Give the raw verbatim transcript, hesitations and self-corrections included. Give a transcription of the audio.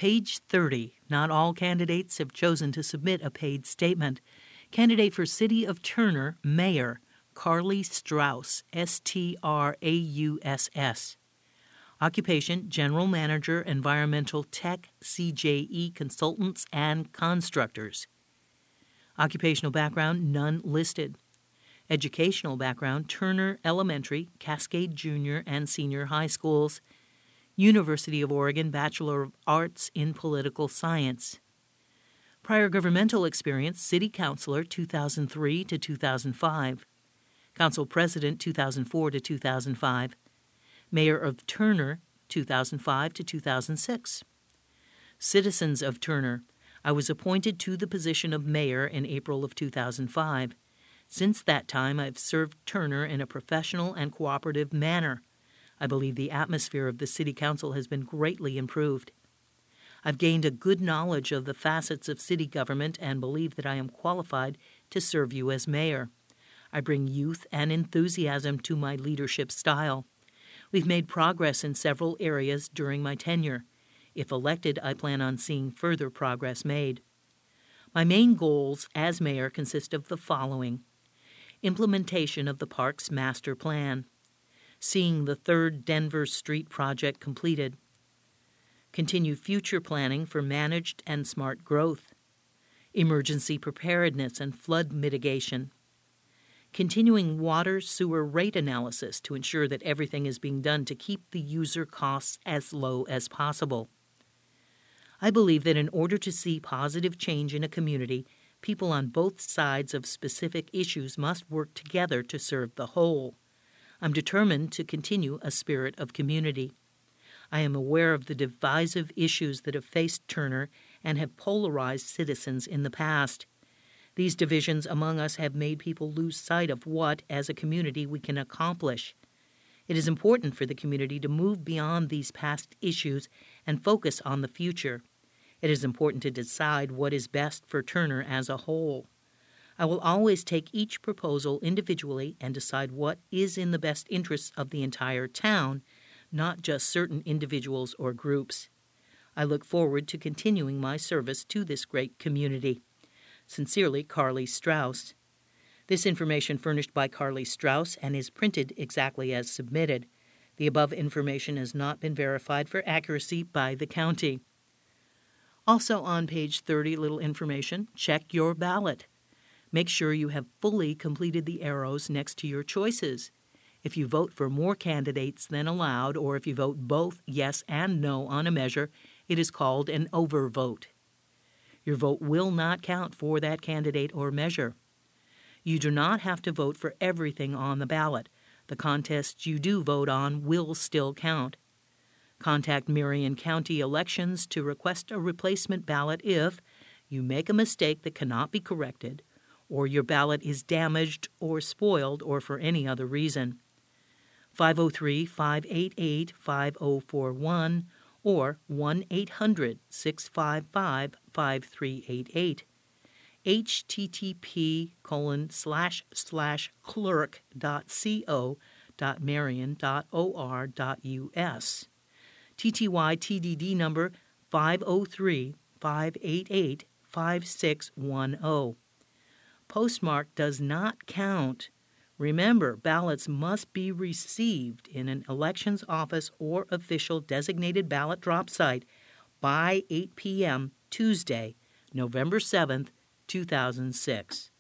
Page thirty. Not all candidates have chosen to submit a paid statement. Candidate for City of Turner, Mayor, Carly Strauss, S T R A U S S. Occupation, General Manager, Environmental Tech, C J E Consultants and Constructors. Occupational background, none listed. Educational background, Turner Elementary, Cascade Junior and Senior High Schools. University of Oregon Bachelor of Arts in Political Science. Prior governmental experience, City Councilor two thousand three to two thousand five. Council President two thousand four to two thousand five. Mayor of Turner two thousand five to two thousand six. Citizens of Turner. I was appointed to the position of mayor in April of two thousand five. Since that time, I've served Turner in a professional and cooperative manner. I believe the atmosphere of the City Council has been greatly improved. I've gained a good knowledge of the facets of city government and believe that I am qualified to serve you as mayor. I bring youth and enthusiasm to my leadership style. We've made progress in several areas during my tenure. If elected, I plan on seeing further progress made. My main goals as mayor consist of the following: implementation of the Parks Master Plan, seeing the third Denver Street project completed, continue future planning for managed and smart growth, emergency preparedness and flood mitigation, continuing water sewer rate analysis to ensure that everything is being done to keep the user costs as low as possible. I believe that in order to see positive change in a community, people on both sides of specific issues must work together to serve the whole. I'm determined to continue a spirit of community. I am aware of the divisive issues that have faced Turner and have polarized citizens in the past. These divisions among us have made people lose sight of what, as a community, we can accomplish. It is important for the community to move beyond these past issues and focus on the future. It is important to decide what is best for Turner as a whole. I will always take each proposal individually and decide what is in the best interests of the entire town, not just certain individuals or groups. I look forward to continuing my service to this great community. Sincerely, Carly Strauss. This information furnished by Carly Strauss and is printed exactly as submitted. The above information has not been verified for accuracy by the county. Also on page thirty, little information, check your ballot. Make sure you have fully completed the arrows next to your choices. If you vote for more candidates than allowed, or if you vote both yes and no on a measure, it is called an overvote. Your vote will not count for that candidate or measure. You do not have to vote for everything on the ballot. The contests you do vote on will still count. Contact Marion County Elections to request a replacement ballot if you make a mistake that cannot be corrected, or your ballot is damaged or spoiled, or for any other reason. five oh three, five eight eight, five oh four one or one eight hundred, six five five, five three eight eight. http colon slash slash clerk dot co dot marion dot or dot us. T T Y T D D number five oh three, five eight eight, five six one oh. Postmark does not count. Remember, ballots must be received in an elections office or official designated ballot drop site by eight p.m. Tuesday, November seventh, two thousand six.